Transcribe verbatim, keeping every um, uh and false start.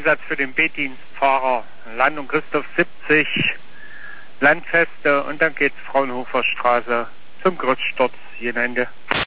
Einsatz für den B-Dienstfahrer. Landung Christoph siebzig, Landfeste und dann geht's Fraunhofer Straße zum Gerüststurz. Jenende.